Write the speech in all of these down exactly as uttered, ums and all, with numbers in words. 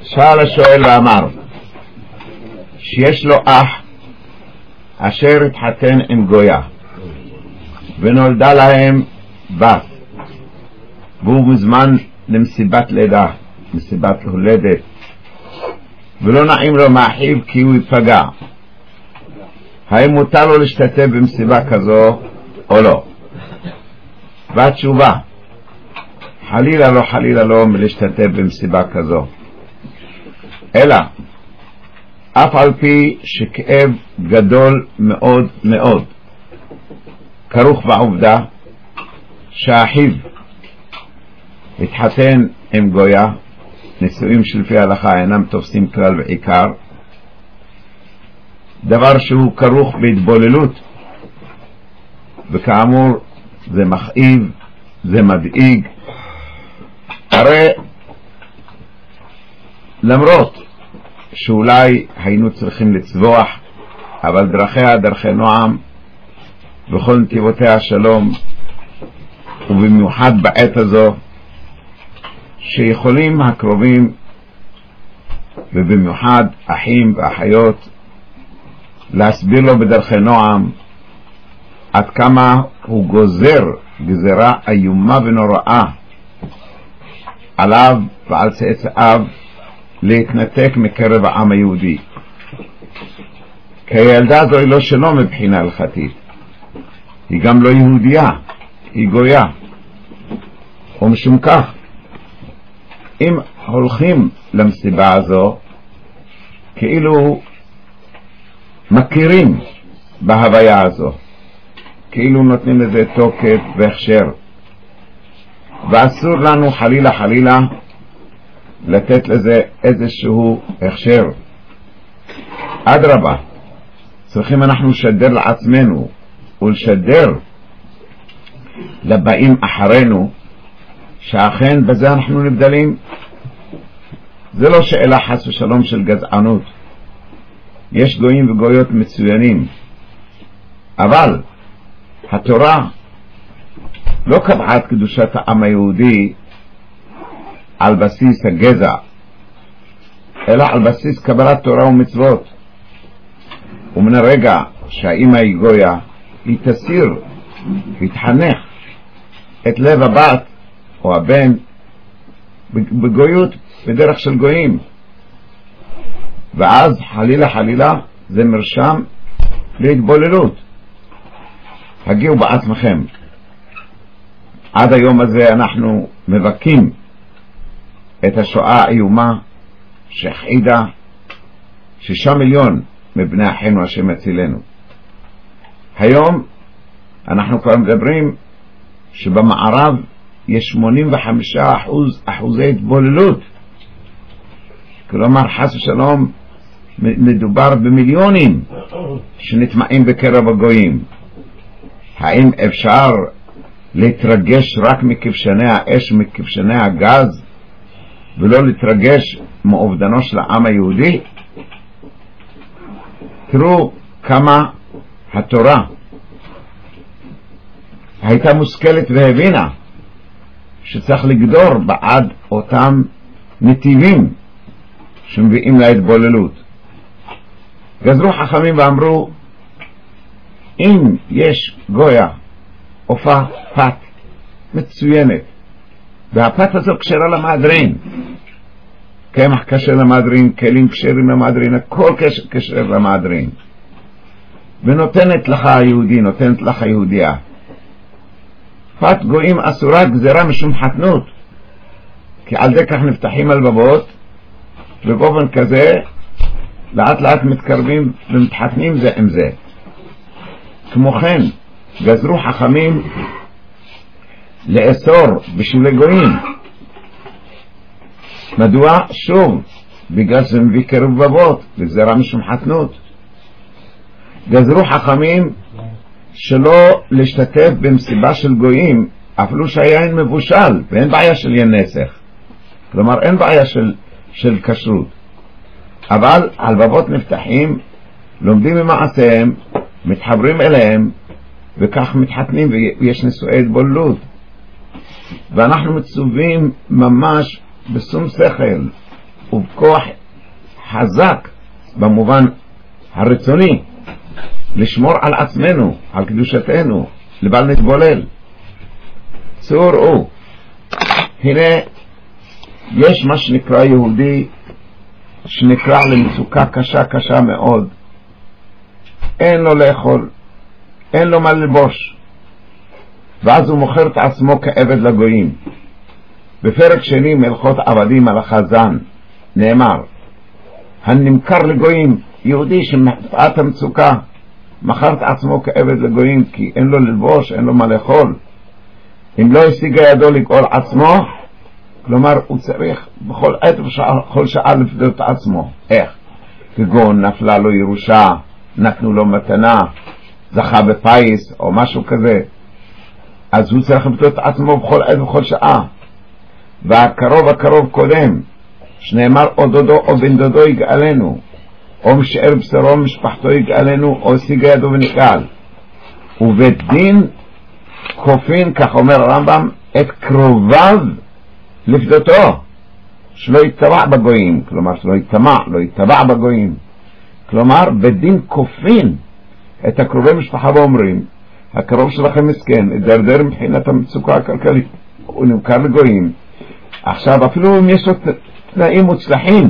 שאל השואל ואמר שיש לו אח אשר התחתן עם גויה ונולדה להם בת, והוא מוזמן למסיבת לידה, מסיבת הולדת, ולא נעים לו מאחיו כי הוא ייפגע. האם מותר לו להשתתף במסיבה כזו או לא? והתשובה, חלילה לא חלילה לא להשתתף במסיבה כזו, אלא אף על פי שכאב גדול מאוד מאוד כרוך בעובדה שהאחיו התחתן עם גויה, נישואים שלפי ההלכה אינם תופסים כלל ועיקר, דבר שהוא כרוך בהתבוללות, וכאמור זה מכאיב, זה מדאיג. הרי למרות שאולי היינו צריכים לצבוח, אבל דרכיה דרכי נועם וכל נתיבותיה שלום, ובמיוחד בעת הזו שיכולים הקרובים ובמיוחד אחים ואחיות להסביר לו בדרכי נועם עד כמה הוא גוזר גזרה איומה ונוראה עליו ועל צאצאיו להתנתק מקרב העם היהודי. כי הילדה זו היא לא שלו מבחינה הלכתית, היא גם לא יהודייה, היא גויה. ומשום כך אם הולכים למסיבה הזו כאילו מכירים בהוויה הזו, כאילו נותנים לזה תוקף והכשר, ואסור לנו חלילה חלילה לתת לזה איזשהו הכשר. אדרבה, צריכים אנחנו לשדר לעצמנו ולשדר לבאים אחרינו שאכן בזה אנחנו נבדלים. זה לא שאלה חס ושלום של גזענות, יש גויים וגויות מצוינים, אבל התורה לא קבעה את קדושת העם היהודי על בסיס הגזע, אלא על בסיס קבלת תורה ומצוות. ומן הרגע שהאמא היא גויה, היא תסיר, היא תחנך את לב הבת או הבן בגויות, בדרך של גויים, ואז חלילה חלילה זה מרשם להתבוללות. הגיעו בעצמכם, עד היום הזה אנחנו מבכים את השואה האיומה שהכחידה שישה מיליון מבני אחינו השם יצילנו. היום אנחנו כבר מדברים שבמערב יש שמונים וחמישה אחוז אחוזי התבוללות, כלומר חס ושלום מדובר במיליונים שנטמעים בקרב הגויים. האם אפשר להתרגש רק מכבשני האש ומכבשני הגז ולא להתרגש מאובדנו של העם היהודי? תראו כמה התורה הייתה מושכלת והבינה שצריך לגדור בעד אותם נתיבים שמביאים להתבוללות. גזרו חכמים ואמרו, אם יש גויה עופה פת מצוינת והפת הזו כשרה למהדרין, קמח כשר למהדרין, כלים כשרים למהדרין, הכל כשר למהדרין, ונותנת לך היהודי, נותנת לך יהודיה, פת גויים אסורה גזרה משום חתנות, כי על זה כך נפתחים הלבבות, ובאופן כזה לאט לאט מתקרבים ומתחתנים זה עם זה. כמו כן גזרו חכמים לאסור בשבילי גויים. מדוע? שוב, בגלל שזה מביא קרב לבבות, וגזרה משום חתנות. גזרו חכמים שלא להשתתף במסיבה של גויים אפילו שהיין מבושל, ואין בעיה של יין נסך, כלומר אין בעיה של, של כשרות, אבל הלבבות נפתחים, לומדים ממעשיהם, מתחברים אליהם, וכך מתחתנים ויש נישואי התבוללות. ואנחנו מצווים ממש בשום שכל ובכוח חזק במובן הרצוני, לשמור על עצמנו, על קדושתנו, לבל נתבולל. צאו ראו, הנה יש מה שנקרא יהודי שנקרא למצוקה קשה קשה מאוד, אין לו לאכול, אין לו מה ללבוש, ואז הוא מוכר את עצמו כעבד לגויים. בפרק שני מלכות עבדים על החזן נאמר, הנמכר לגויים, יהודי שמפאת המצוקה מכר את עצמו כעבד לגויים, כי אין לו ללבוש, אין לו מה לאכול. אם לא השיג ידו לגאול עצמו, כלומר הוא צריך בכל עת ובכל שעה לפדות את עצמו. איך? כגון נפלה לו ירושה, נתנו לו מתנה, זכה בפייס או משהו כזה, אז הוא צריך לפדות את עצמו בכל עת ובכל שעה. והקרוב הקרוב קודם, שנאמר או דודו או בן דודו יגאלנו, או משאר בשרו משפחתו יגאלנו, או השיג ידו ונגאל. ובדין כופין, כך אומר הרמב"ם, את קרוביו לפדותו, שלא יתבע בגויים, כלומר שלא יתמע, לא יתבע בגויים. כלומר בדין כופין את הקרובי משפחה ואומרים, הקרוב שלכם מסכן, דרדר מבחינת המצוקה הכלכלית, הוא נמכר לגויים. עכשיו אפילו אם יש לו תנאים מוצלחים,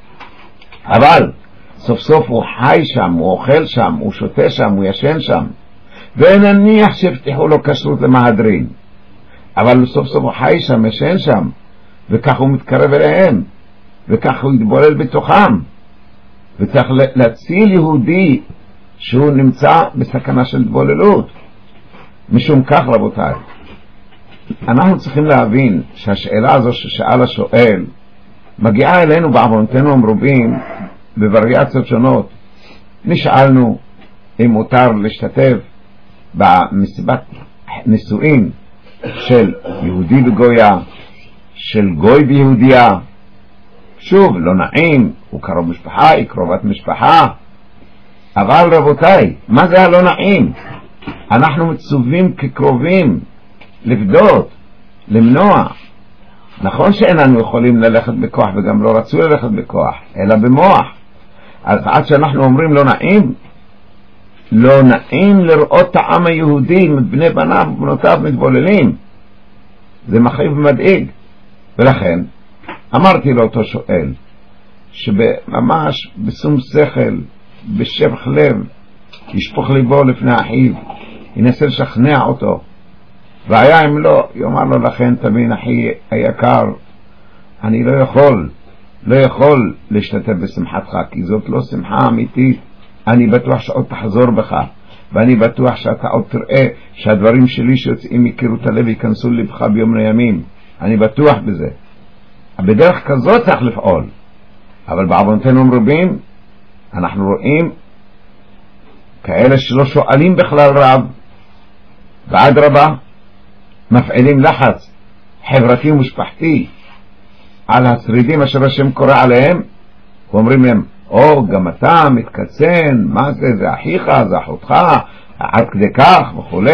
אבל סוף סוף הוא חי שם, הוא אוכל שם, הוא שותה שם, הוא ישן שם, ונניח שהבטיחו לו כשרות למהדרין, אבל סוף סוף הוא חי שם, ישן שם, וכך הוא מתקרב אליהם, וכך הוא יתבולל בתוכם. וצריך להציל יהודי שהוא נמצא בסכנה של התבוללות. משום כך רבותיי, אנחנו צריכים להבין שהשאלה הזו ששאל השואל מגיעה אלינו בעוונותינו המרובים בווריאציות שונות. נשאלנו אם מותר להשתתף במסיבת נישואין של יהודי בגויה, של גוי ביהודיה. שוב, לא נעים, הוא קרוב משפחה, היא קרובת משפחה, אבל רבותיי, מה זה הלא נעים? אנחנו מצווים כקרובים לפדות, למנוע. נכון שאיננו יכולים ללכת בכוח, וגם לא רצו ללכת בכוח, אלא במוח. אז עד שאנחנו אומרים לא נעים, לא נעים לראות את העם היהודי, בני בניו ובנותיו מתבוללים. זה מכאיב ומדאיג. ולכן אמרתי לאותו שואל, שממש בשום שכל, בשפך לב, ישפוך ליבו לפני אחיו, ינסה לשכנע אותו, והיה אם לא, יאמר לו, לכן תבין אחי היקר, אני לא יכול, לא יכול להשתתף בשמחתך, כי זאת לא שמחה אמיתית. אני בטוח שעוד תחזור בך, ואני בטוח שאתה עוד תראה שהדברים שלי שיוצאים מקירות הלב ייכנסו לבך ביום מן הימים. אני בטוח בזה. בדרך כזאת צריך לפעול. אבל בעוונותינו המרובים אנחנו רואים כאלה שלא שואלים בכלל רב, ועד רבה מפעילים לחץ חברתי ומשפחתי על השרידים אשר השם קורא עליהם, ואומרים להם, או גם אתה מתקצן, מה זה, זה אחיך, זה אחותך, עד כדי כך וכו'.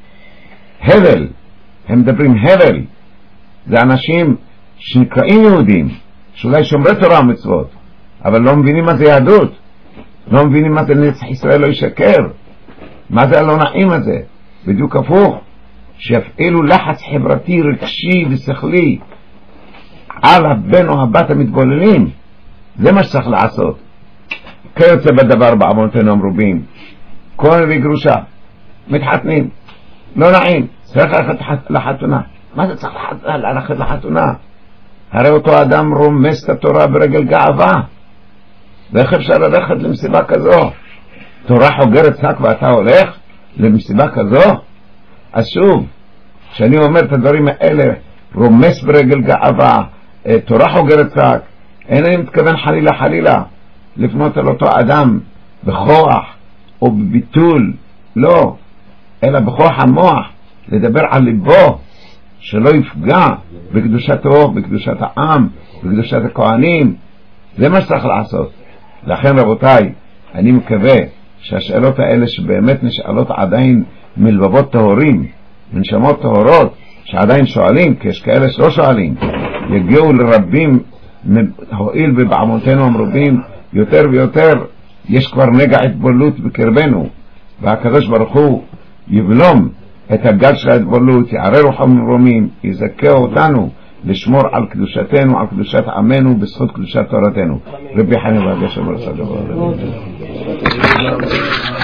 הבל, הם מדברים הבל. זה אנשים שנקראים יהודים, שאולי שומרי תורה ומצוות, אבל לא מבינים מה זה יהדות, לא מבינים מה זה נצח ישראל לא ישקר, מה זה הלא נעים הזה. בדיוק הפוך, שיפעילו לחץ חברתי רגשי ושכלי על הבן או הבת המתבוללים. זה מה שצריך לעשות. כיוצא בדבר בעוונותינו המרובים, כהן וגרושה מתחתנים, לא נעים, צריך ללכת לחתונה. מה זה צריך ללכת לחתונה? הרי אותו אדם רומס את התורה ברגל גאווה, ואיך אפשר ללכת למסיבה כזו? תורה חוגרת שק ואתה הולך למסיבה כזו? אז שוב, כשאני אומר את הדברים האלה, רומס ברגל גאווה, תורה חוגרת שק, אינני מתכוון חלילה חלילה לפנות על אותו אדם בכוח או בביטול, לא, אלא בכוח המוח, לדבר על ליבו, שלא יפגע בקדושתו, בקדושת העם, בקדושת הכהנים. זה מה שצריך לעשות. לכן רבותיי, אני מקווה שהשאלות האלה שבאמת נשאלות עדיין מלבבות טהורים, מנשמות טהורות, שעדיין שואלים, כי יש כאלה שלא שואלים, יגיעו לרבים הואיל ובעמותינו המרובים יותר ויותר יש כבר נגע התבוללות בקרבנו, והקדוש ברוך הוא יבלום את הגל של ההתבוללות, יערה רוחו ממרומים, יזכה אותנו לשמור על קדושתנו, על קדושת עמנו, בזכות קדושת תורתנו. רבי חנין בר גשם ברצה דבר.